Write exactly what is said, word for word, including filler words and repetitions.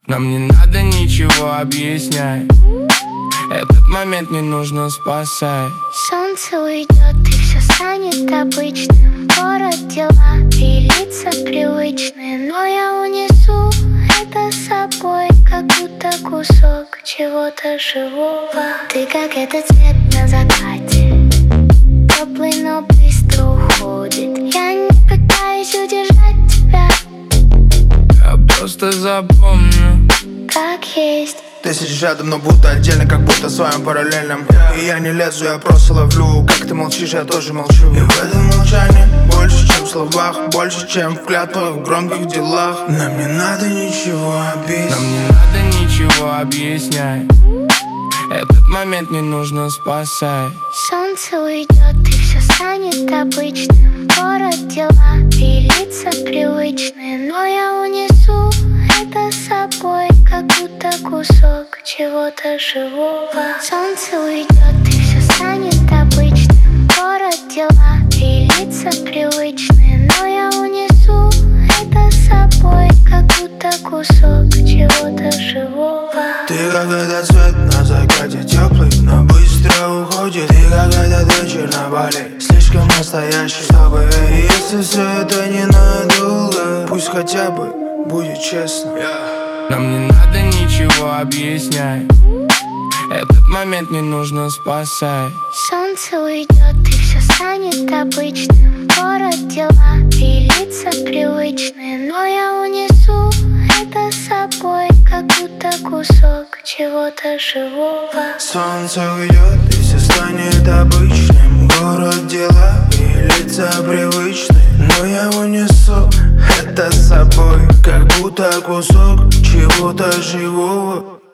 Нам не надо ничего объяснять, этот момент не нужно спасать. Солнце уйдет и все станет обычным. Город, дела и лица привычные, но я унесу это с собой, как будто кусок чего-то живого. Ты как этот цвет на закате, теплый, но быстро уходит. Я не пытаюсь удержать тебя, я просто запомню, как есть. Ты сидишь рядом, но будто отдельно, как будто в своем параллельном. И я не лезу, я просто ловлю. Как ты молчишь, я тоже молчу. И в этом молчании больше, чем в словах, больше, чем в клятвах, в громких делах. Нам не надо ничего объяснять, нам не надо ничего объяснять, этот момент не нужно спасать. Солнце уйдет и все станет обычным. Город, дела и лица привычные, но я унесу это с собой, как будто кусок чего-то живого. Солнце уйдет и все станет обычным. Город, дела и лица привычные, но я унесу это с собой, как будто кусок чего-то живого. Ты как этот цвет на закате, теплый, но быстро уходит. Ты как этот вечер на Бали, слишком настоящий, чтобы если все это ненадолго, пусть хотя бы будет честно. Нам не надо ничего объяснять, этот момент не нужно спасать. Солнце уйдет и все станет обычным. Город, дела и лица привычные, но я унесу это с собой, как будто кусок чего-то живого. Солнце уйдет и все станет обычным. Город, дела и лица привычные, но я унесу это с собой, как будто кусок чего-то живого.